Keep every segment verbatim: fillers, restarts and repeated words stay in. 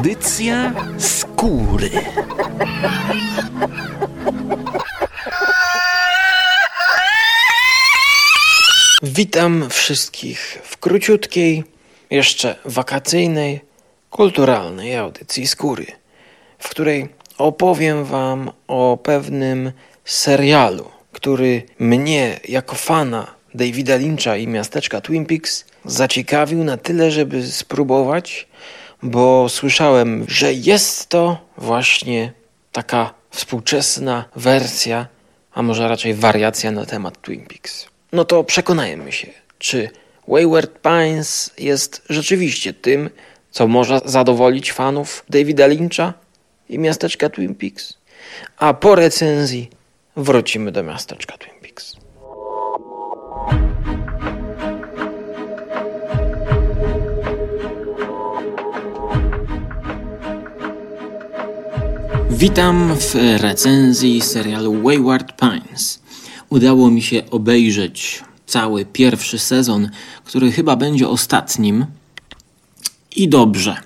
Audycja skóry. Witam wszystkich w króciutkiej, jeszcze wakacyjnej, kulturalnej audycji skóry, w której opowiem wam o pewnym serialu, który mnie jako fana Davida Lyncha i miasteczka Twin Peaks zaciekawił na tyle, żeby spróbować, bo słyszałem, że jest to właśnie taka współczesna wersja, a może raczej wariacja na temat Twin Peaks. No to przekonajmy się, czy Wayward Pines jest rzeczywiście tym, co może zadowolić fanów Davida Lyncha i miasteczka Twin Peaks. A po recenzji wrócimy do miasteczka Twin Peaks. Witam w recenzji serialu Wayward Pines. Udało mi się obejrzeć cały pierwszy sezon, który chyba będzie ostatnim. I dobrze,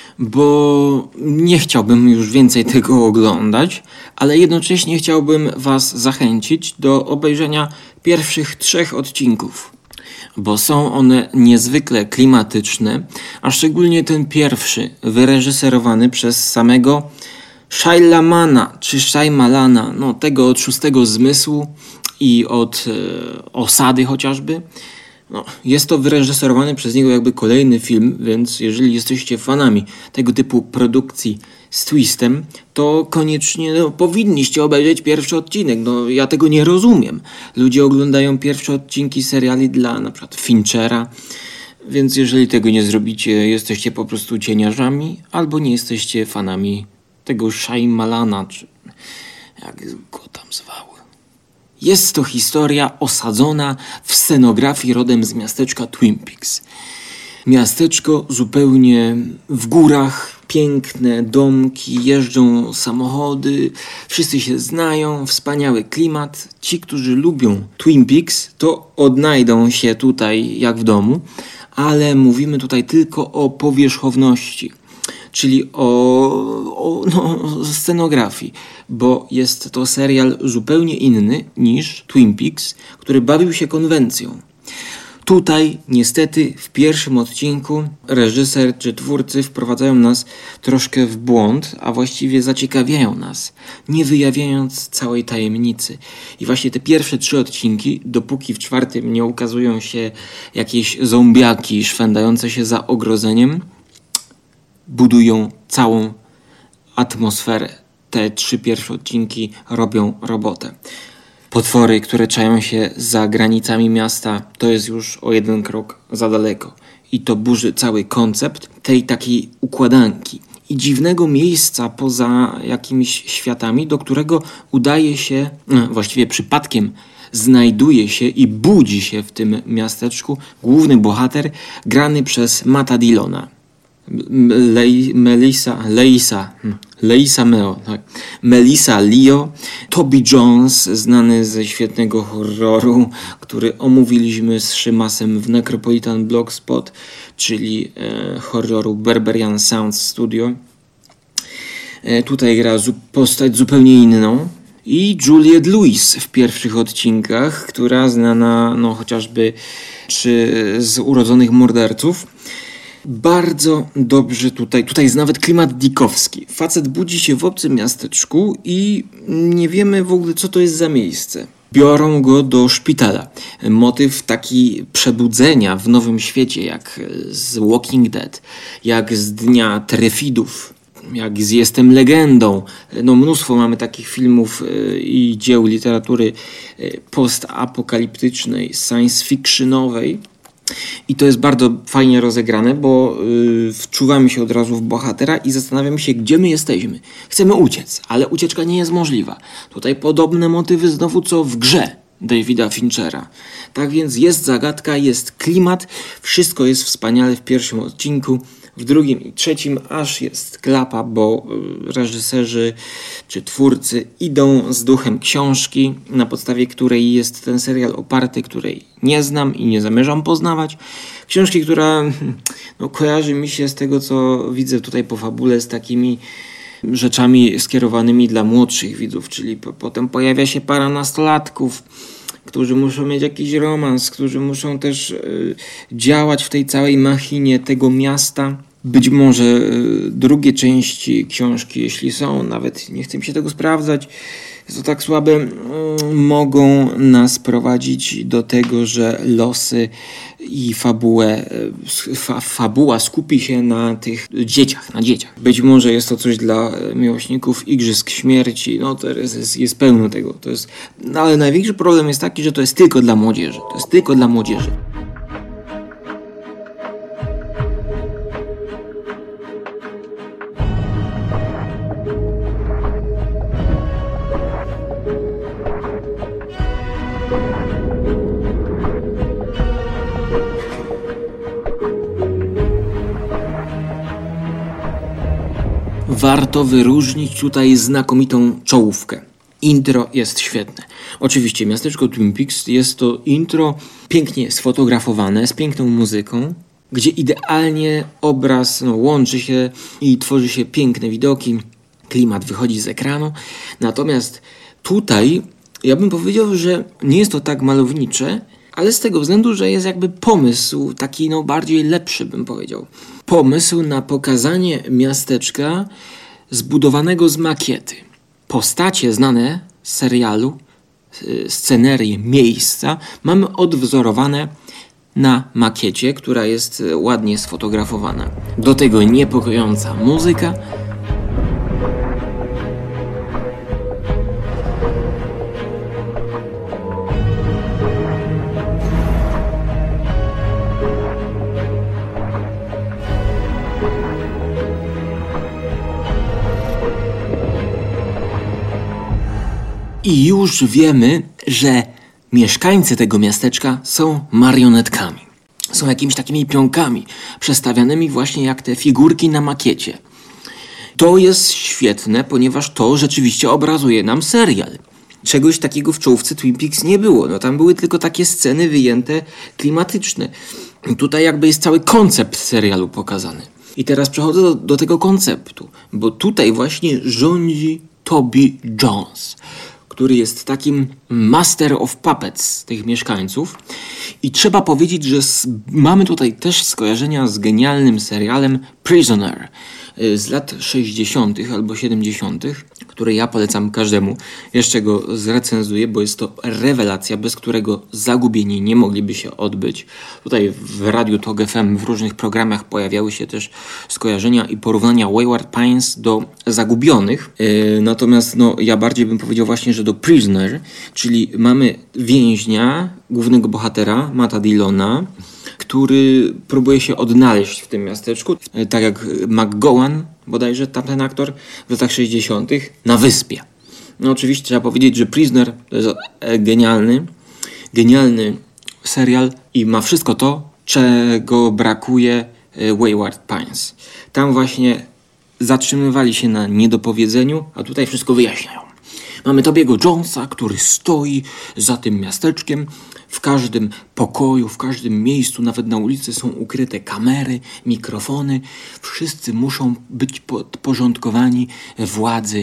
bo nie chciałbym już więcej tego oglądać, ale jednocześnie chciałbym was zachęcić do obejrzenia pierwszych trzech odcinków, bo są one niezwykle klimatyczne, a szczególnie ten pierwszy, wyreżyserowany przez samego Shyamalana, czy Shyamalana, no tego od Szóstego Zmysłu i od e, Osady chociażby. No, jest to wyreżyserowany przez niego jakby kolejny film, więc jeżeli jesteście fanami tego typu produkcji z twistem, to koniecznie no, powinniście obejrzeć pierwszy odcinek. No, ja tego nie rozumiem. Ludzie oglądają pierwsze odcinki seriali dla na przykład Finchera, więc jeżeli tego nie zrobicie, jesteście po prostu cieniarzami albo nie jesteście fanami tego Shyamalana, czy jak go tam zwały. Jest to historia osadzona w scenografii rodem z miasteczka Twin Peaks. Miasteczko zupełnie w górach, piękne domki, jeżdżą samochody, wszyscy się znają, wspaniały klimat. Ci, którzy lubią Twin Peaks, to odnajdą się tutaj jak w domu, ale mówimy tutaj tylko o powierzchowności, czyli o, o no, scenografii, bo jest to serial zupełnie inny niż Twin Peaks, który bawił się konwencją. Tutaj niestety w pierwszym odcinku reżyser czy twórcy wprowadzają nas troszkę w błąd, a właściwie zaciekawiają nas, nie wyjawiając całej tajemnicy. I właśnie te pierwsze trzy odcinki, dopóki w czwartym nie ukazują się jakieś zombiaki szwendające się za ogrodzeniem, budują całą atmosferę. Te trzy pierwsze odcinki robią robotę. Potwory, które czają się za granicami miasta, to jest już o jeden krok za daleko. I to burzy cały koncept tej takiej układanki i dziwnego miejsca poza jakimiś światami, do którego udaje się, no, właściwie przypadkiem znajduje się i budzi się w tym miasteczku główny bohater grany przez Matta Dillona. Le- Melissa, Leisa, Leisa Meo, tak. Melissa Leo, Toby Jones, znany ze świetnego horroru, który omówiliśmy z Szymasem w Necropolitan Blogspot, czyli e, horroru Berberian Sound Studio. E, tutaj gra zu- postać zupełnie inną. I Juliette Lewis w pierwszych odcinkach, która znana no, chociażby czy z Urodzonych Morderców. Bardzo dobrze tutaj, tutaj jest nawet klimat dikowski. Facet budzi się w obcym miasteczku i nie wiemy w ogóle, co to jest za miejsce. Biorą go do szpitala. Motyw taki przebudzenia w nowym świecie, jak z Walking Dead, jak z Dnia Trefidów, jak z Jestem Legendą. No mnóstwo mamy takich filmów i dzieł literatury postapokaliptycznej, science fictionowej. I to jest bardzo fajnie rozegrane, bo yy, wczuwamy się od razu w bohatera i zastanawiamy się, gdzie my jesteśmy. Chcemy uciec, ale ucieczka nie jest możliwa. Tutaj podobne motywy znowu co w Grze Davida Finchera. Tak więc jest zagadka, jest klimat, wszystko jest wspaniale w pierwszym odcinku. W drugim i trzecim aż jest klapa, bo reżyserzy czy twórcy idą z duchem książki, na podstawie której jest ten serial oparty, której nie znam i nie zamierzam poznawać. Książki, która no, kojarzy mi się z tego, co widzę tutaj po fabule, z takimi rzeczami skierowanymi dla młodszych widzów, czyli po, potem pojawia się para nastolatków, którzy muszą mieć jakiś romans, którzy muszą też y, działać w tej całej machinie tego miasta. Być może y, drugie części książki, jeśli są, nawet nie chcę mi się tego sprawdzać, jest to tak słabe, y, mogą nas prowadzić do tego, że losy i fabułę, y, fa, fabuła skupi się na tych dzieciach, na dzieciach. Być może jest to coś dla miłośników Igrzysk Śmierci, no to jest, jest pełno tego. To jest, no ale największy problem jest taki, że to jest tylko dla młodzieży. To jest tylko dla młodzieży. Warto wyróżnić tutaj znakomitą czołówkę. Intro jest świetne. Oczywiście miasteczko Twin Peaks jest to intro pięknie sfotografowane, z piękną muzyką, gdzie idealnie obraz no, łączy się i tworzy się piękne widoki, klimat wychodzi z ekranu. Natomiast tutaj ja bym powiedział, że nie jest to tak malownicze, ale z tego względu, że jest jakby pomysł taki no bardziej lepszy, bym powiedział. Pomysł na pokazanie miasteczka zbudowanego z makiety. Postacie znane z serialu, scenerie, miejsca mamy odwzorowane na makiecie, która jest ładnie sfotografowana. Do tego niepokojąca muzyka. I już wiemy, że mieszkańcy tego miasteczka są marionetkami. Są jakimiś takimi pionkami, przestawianymi właśnie jak te figurki na makiecie. To jest świetne, ponieważ to rzeczywiście obrazuje nam serial. Czegoś takiego w czołówce Twin Peaks nie było. No tam były tylko takie sceny wyjęte klimatyczne. Tutaj jakby jest cały koncept serialu pokazany. I teraz przechodzę do, do tego konceptu, bo tutaj właśnie rządzi Toby Jones, który jest takim master of puppets tych mieszkańców. I trzeba powiedzieć, że mamy tutaj też skojarzenia z genialnym serialem Prisoner z lat sześćdziesiątych albo siedemdziesiątych, który ja polecam każdemu. Jeszcze go zrecenzuję, bo jest to rewelacja, bez którego Zagubieni nie mogliby się odbyć. Tutaj w Radiu Tok F M w różnych programach pojawiały się też skojarzenia i porównania Wayward Pines do Zagubionych. Yy, natomiast no, ja bardziej bym powiedział właśnie, że do Prisoner, czyli mamy więźnia, głównego bohatera, Matta Dillona, który próbuje się odnaleźć w tym miasteczku, tak jak McGowan, bodajże tamten aktor, w latach sześćdziesiątych na wyspie. No oczywiście trzeba powiedzieć, że Prisoner to jest genialny, genialny serial i ma wszystko to, czego brakuje Wayward Pines. Tam właśnie zatrzymywali się na niedopowiedzeniu, a tutaj wszystko wyjaśniają. Mamy Toby'ego Jonesa, który stoi za tym miasteczkiem. W każdym pokoju, w każdym miejscu, nawet na ulicy są ukryte kamery, mikrofony. Wszyscy muszą być podporządkowani władzy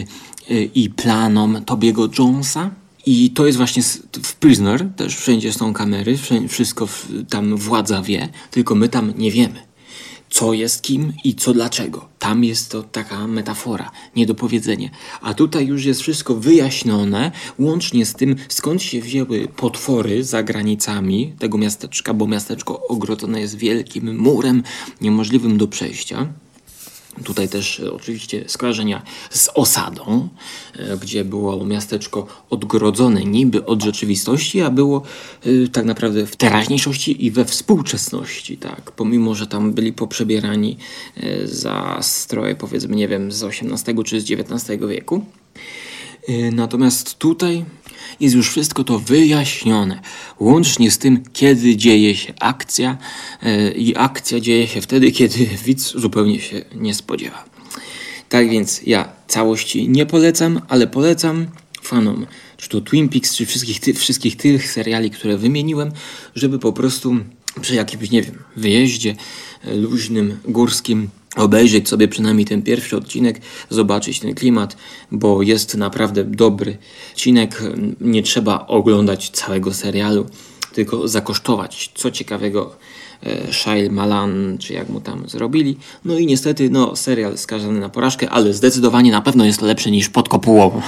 i planom Toby'ego Jonesa. I to jest właśnie w Prisoner, też wszędzie są kamery, wszystko tam władza wie, tylko my tam nie wiemy, co jest kim i co dlaczego. Tam jest to taka metafora, niedopowiedzenie. A tutaj już jest wszystko wyjaśnione, łącznie z tym, skąd się wzięły potwory za granicami tego miasteczka, bo miasteczko ogrodzone jest wielkim murem, niemożliwym do przejścia. Tutaj też e, oczywiście skojarzenia z osadą, e, gdzie było miasteczko odgrodzone niby od rzeczywistości, a było e, tak naprawdę w teraźniejszości i we współczesności, tak, pomimo że tam byli poprzebierani e, za stroje, powiedzmy, nie wiem, z osiemnastego czy z dziewiętnastego wieku. Natomiast tutaj jest już wszystko to wyjaśnione, łącznie z tym, kiedy dzieje się akcja i akcja dzieje się wtedy, kiedy widz zupełnie się nie spodziewa. Tak więc ja całości nie polecam, ale polecam fanom, czy to Twin Peaks, czy wszystkich, ty, wszystkich tych seriali, które wymieniłem, żeby po prostu przy jakimś, nie wiem, wyjeździe luźnym, górskim obejrzeć sobie przynajmniej ten pierwszy odcinek, zobaczyć ten klimat, bo jest naprawdę dobry odcinek. Nie trzeba oglądać całego serialu, tylko zakosztować, co ciekawego Shyamalan, czy jak mu tam zrobili. No i niestety, no, serial skazany na porażkę, ale zdecydowanie na pewno jest lepszy niż Pod kopułą.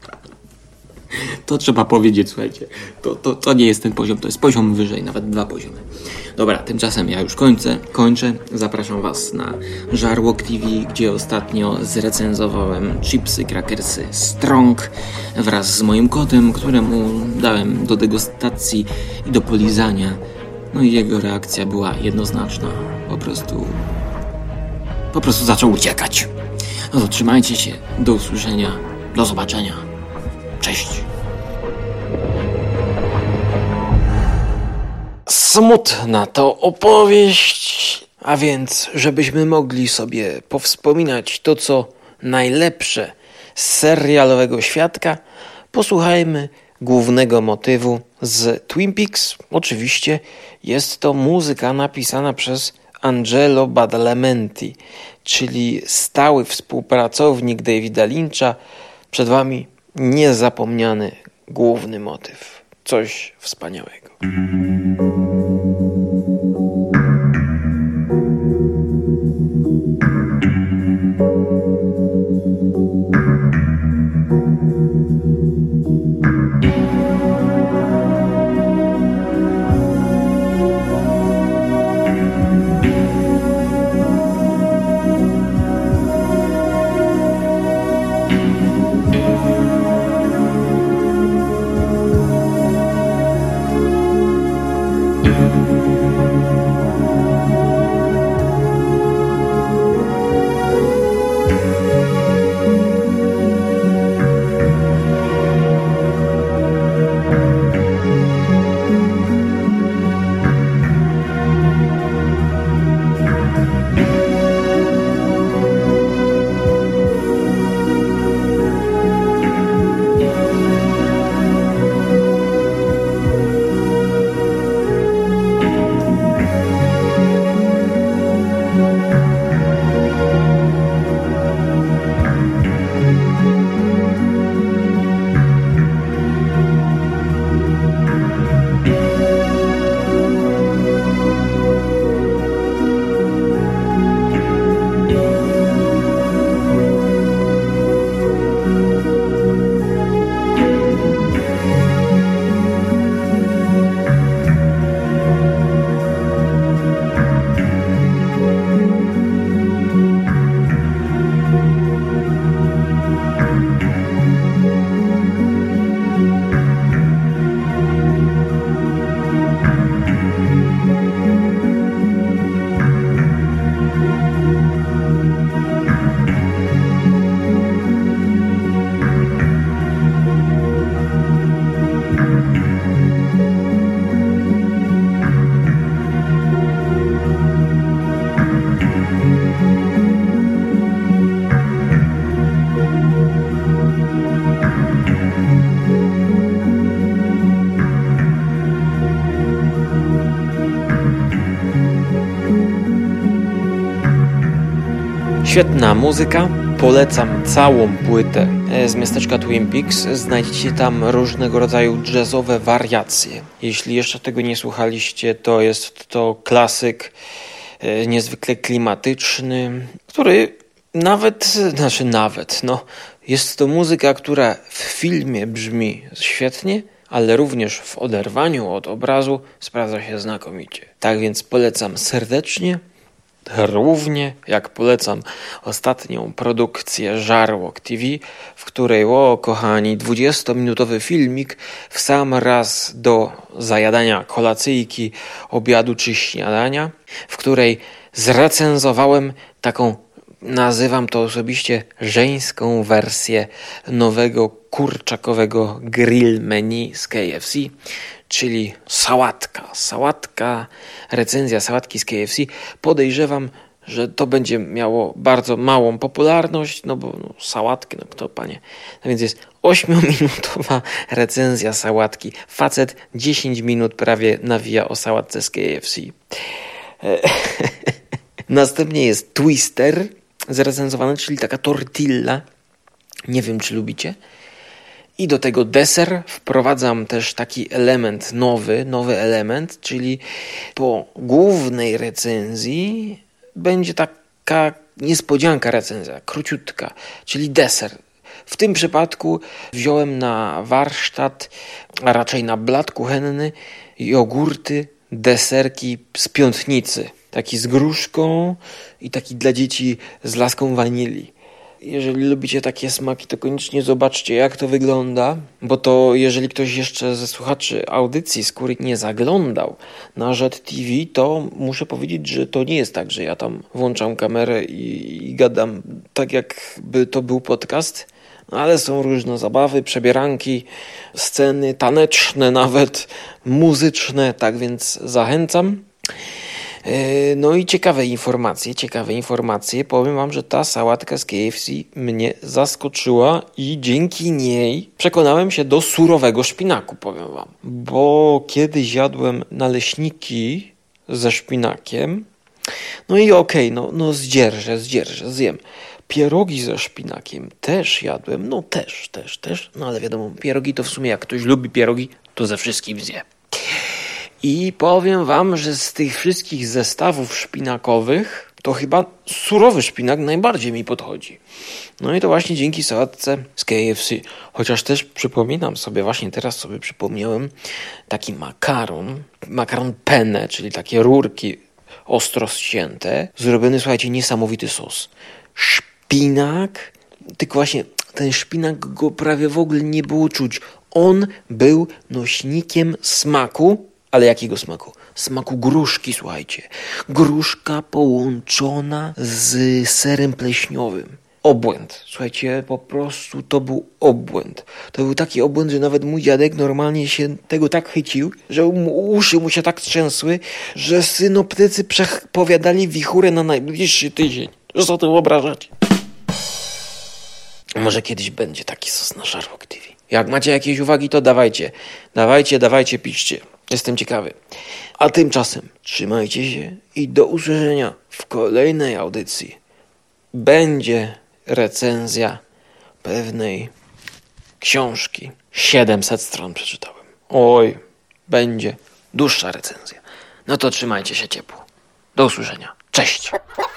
To trzeba powiedzieć, słuchajcie. To, to, to nie jest ten poziom, to jest poziom wyżej, nawet dwa poziomy. Dobra, tymczasem ja już kończę. kończę. Zapraszam Was na Żarłok T V, gdzie ostatnio zrecenzowałem chipsy, crackersy Strong wraz z moim kotem, któremu dałem do degustacji i do polizania. No i jego reakcja była jednoznaczna. Po prostu... Po prostu zaczął uciekać. No to trzymajcie się. Do usłyszenia. Do zobaczenia. Cześć. Smutna to opowieść, a więc żebyśmy mogli sobie powspominać to, co najlepsze z serialowego świadka, posłuchajmy głównego motywu z Twin Peaks. Oczywiście jest to muzyka napisana przez Angelo Badalamenti, czyli stały współpracownik Davida Lyncha. Przed Wami niezapomniany główny motyw. Coś wspaniałego. Świetna muzyka, polecam całą płytę z miasteczka Twin Peaks. Znajdziecie tam różnego rodzaju jazzowe wariacje. Jeśli jeszcze tego nie słuchaliście, to jest to klasyk niezwykle klimatyczny, który nawet, znaczy nawet, no, jest to muzyka, która w filmie brzmi świetnie, ale również w oderwaniu od obrazu sprawdza się znakomicie. Tak więc polecam serdecznie. Równie jak polecam ostatnią produkcję Żarłok T V, w której, o kochani, dwudziestominutowy filmik w sam raz do zajadania kolacyjki, obiadu czy śniadania, w której zrecenzowałem taką nazywam to osobiście żeńską wersję nowego kurczakowego grill menu z K F C, czyli sałatka. Sałatka, recenzja sałatki z K F C. Podejrzewam, że to będzie miało bardzo małą popularność, no bo no, sałatki, no kto panie. No więc jest ośmiominutowa recenzja sałatki. Facet dziesięć minut prawie nawija o sałatce z K F C. Następnie jest twister zrecenzowany, czyli taka tortilla. Nie wiem, czy lubicie. I do tego deser wprowadzam też taki element nowy, nowy element, czyli po głównej recenzji będzie taka niespodzianka recenzja, króciutka, czyli deser. W tym przypadku wziąłem na warsztat, a raczej na blat kuchenny, jogurty, deserki z piątnicy. Taki z gruszką i taki dla dzieci z laską wanilii. Jeżeli lubicie takie smaki, to koniecznie zobaczcie, jak to wygląda, bo to jeżeli ktoś jeszcze ze słuchaczy audycji Skóry nie zaglądał na Jet T V, to muszę powiedzieć, że to nie jest tak, że ja tam włączam kamerę i, i gadam tak, jakby to był podcast, ale są różne zabawy, przebieranki, sceny taneczne, nawet muzyczne, tak więc zachęcam. No i ciekawe informacje, ciekawe informacje. Powiem wam, że ta sałatka z K F C mnie zaskoczyła i dzięki niej przekonałem się do surowego szpinaku, powiem wam. Bo kiedyś jadłem naleśniki ze szpinakiem, no i okej, okay, no, no zdzierżę, zdzierżę, zjem. Pierogi ze szpinakiem też jadłem, no też, też, też, no ale wiadomo, pierogi to w sumie jak ktoś lubi pierogi, to ze wszystkim zje. I powiem wam, że z tych wszystkich zestawów szpinakowych to chyba surowy szpinak najbardziej mi podchodzi. No i to właśnie dzięki sałatce z K F C. Chociaż też przypominam sobie, właśnie teraz sobie przypomniałem taki makaron, makaron penne, czyli takie rurki ostro ścięte, zrobiony, słuchajcie, niesamowity sos. Szpinak, tylko właśnie ten szpinak go prawie w ogóle nie było czuć. On był nośnikiem smaku. Ale jakiego smaku? Smaku gruszki, słuchajcie. Gruszka połączona z serem pleśniowym. Obłęd. Słuchajcie, po prostu to był obłęd. To był taki obłęd, że nawet mój dziadek normalnie się tego tak chycił, że mu, uszy mu się tak trzęsły, że synoptycy przepowiadali wichurę na najbliższy tydzień. Że co to wyobrażacie? Może kiedyś będzie taki sos na Żarłok T V. Jak macie jakieś uwagi, to dawajcie. Dawajcie, dawajcie, piszcie. Jestem ciekawy. A tymczasem trzymajcie się i do usłyszenia w kolejnej audycji. Będzie recenzja pewnej książki. siedemset stron przeczytałem. Oj, będzie dłuższa recenzja. No to trzymajcie się ciepło. Do usłyszenia. Cześć.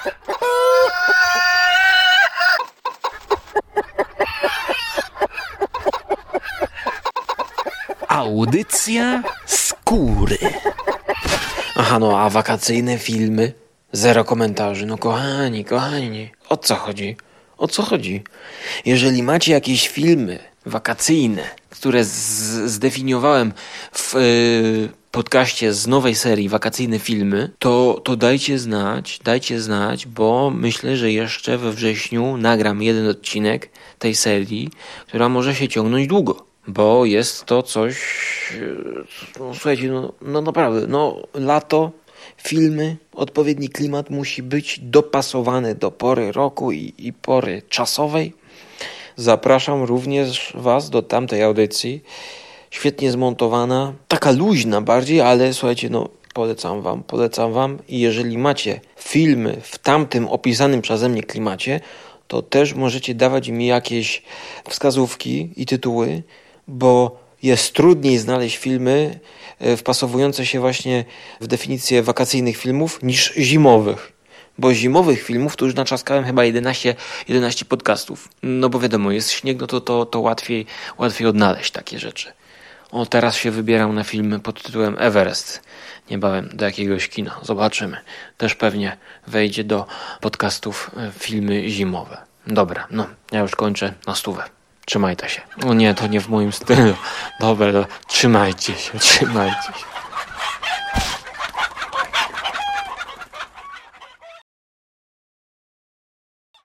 Audycja Skóry. Aha, no a wakacyjne filmy? Zero komentarzy. No kochani, kochani, o co chodzi? O co chodzi? Jeżeli macie jakieś filmy wakacyjne, które z- zdefiniowałem w yy, podcaście z nowej serii Wakacyjne Filmy, to, to dajcie znać, dajcie znać, bo myślę, że jeszcze we wrześniu nagram jeden odcinek tej serii, która może się ciągnąć długo. Bo jest to coś, no słuchajcie, no, no naprawdę, no lato, filmy, odpowiedni klimat musi być dopasowany do pory roku i, i pory czasowej. Zapraszam również was do tamtej audycji, świetnie zmontowana, taka luźna bardziej, ale słuchajcie, no polecam wam, polecam wam i jeżeli macie filmy w tamtym opisanym przeze mnie klimacie, to też możecie dawać mi jakieś wskazówki i tytuły, bo jest trudniej znaleźć filmy wpasowujące się właśnie w definicję wakacyjnych filmów niż zimowych. Bo zimowych filmów to już naczaskałem chyba jedenaście, jedenaście podcastów. No bo wiadomo, jest śnieg, no to, to, to łatwiej, łatwiej odnaleźć takie rzeczy. O, teraz się wybieram na film pod tytułem Everest. Niebawem do jakiegoś kina. Zobaczymy. Też pewnie wejdzie do podcastów filmy zimowe. Dobra, no, ja już kończę na stówę. Trzymajcie się. O nie, to nie w moim stylu. Dobra, dobra. Trzymajcie się, trzymajcie się.